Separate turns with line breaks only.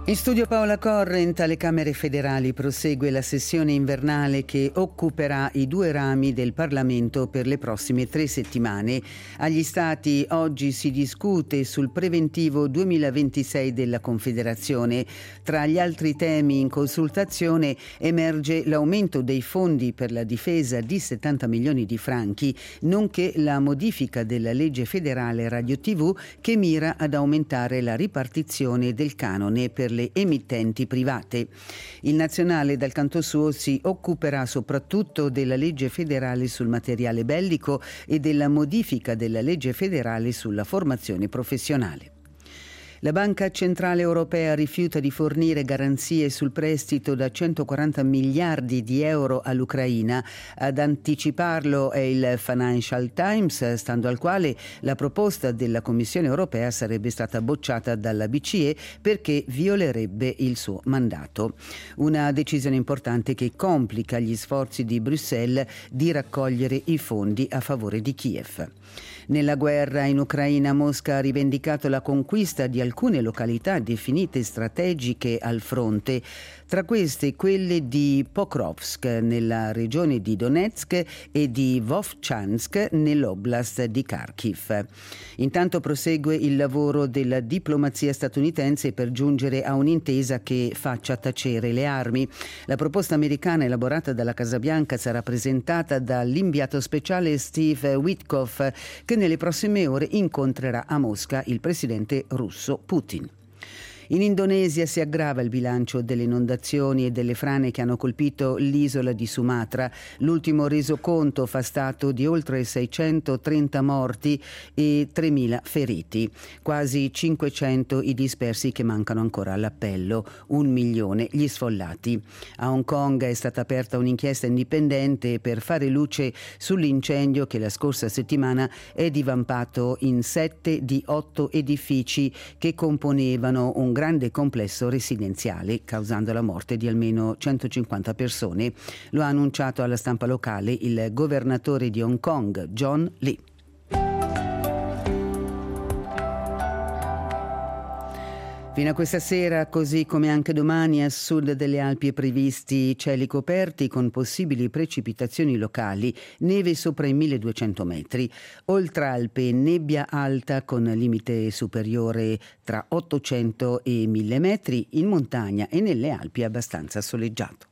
In studio Paola Corrent. Alle Camere federali prosegue la sessione invernale che occuperà i due rami del Parlamento per le prossime 3 settimane. Agli Stati oggi si discute sul preventivo 2026 della Confederazione. Tra gli altri temi in consultazione emerge l'aumento dei fondi per la difesa di 70 milioni di franchi, nonché la modifica della legge federale Radio TV che mira ad aumentare la ripartizione del canone per le emittenti private. Il Nazionale, dal canto suo, si occuperà soprattutto della legge federale sul materiale bellico e della modifica della legge federale sulla formazione professionale. La Banca Centrale Europea rifiuta di fornire garanzie sul prestito da 140 miliardi di euro all'Ucraina. Ad anticiparlo è il Financial Times, stando al quale la proposta della Commissione Europea sarebbe stata bocciata dalla BCE perché violerebbe il suo mandato. Una decisione importante che complica gli sforzi di Bruxelles di raccogliere i fondi a favore di Kiev. Nella guerra in Ucraina, Mosca ha rivendicato la conquista di alcune località definite strategiche al fronte, tra queste quelle di Pokrovsk nella regione di Donetsk e di Vovchansk nell'oblast di Kharkiv. Intanto prosegue il lavoro della diplomazia statunitense per giungere a un'intesa che faccia tacere le armi. La proposta americana elaborata dalla Casa Bianca sarà presentata dall'inviato speciale Steve Witkoff, che nelle prossime ore incontrerà a Mosca il presidente russo Putin. In Indonesia si aggrava il bilancio delle inondazioni e delle frane che hanno colpito l'isola di Sumatra. L'ultimo resoconto fa stato di oltre 630 morti e 3.000 feriti. Quasi 500 i dispersi che mancano ancora all'appello, 1 milione gli sfollati. A Hong Kong è stata aperta un'inchiesta indipendente per fare luce sull'incendio che la scorsa settimana è divampato in 7 di 8 edifici che componevano un grande complesso residenziale, causando la morte di almeno 150 persone. Lo ha annunciato alla stampa locale il governatore di Hong Kong, John Lee. Fino a questa sera, così come anche domani, a sud delle Alpi è previsti cieli coperti con possibili precipitazioni locali, neve sopra i 1200 metri. Oltre Alpe, nebbia alta con limite superiore tra 800 e 1000 metri, in montagna e nelle Alpi abbastanza soleggiato.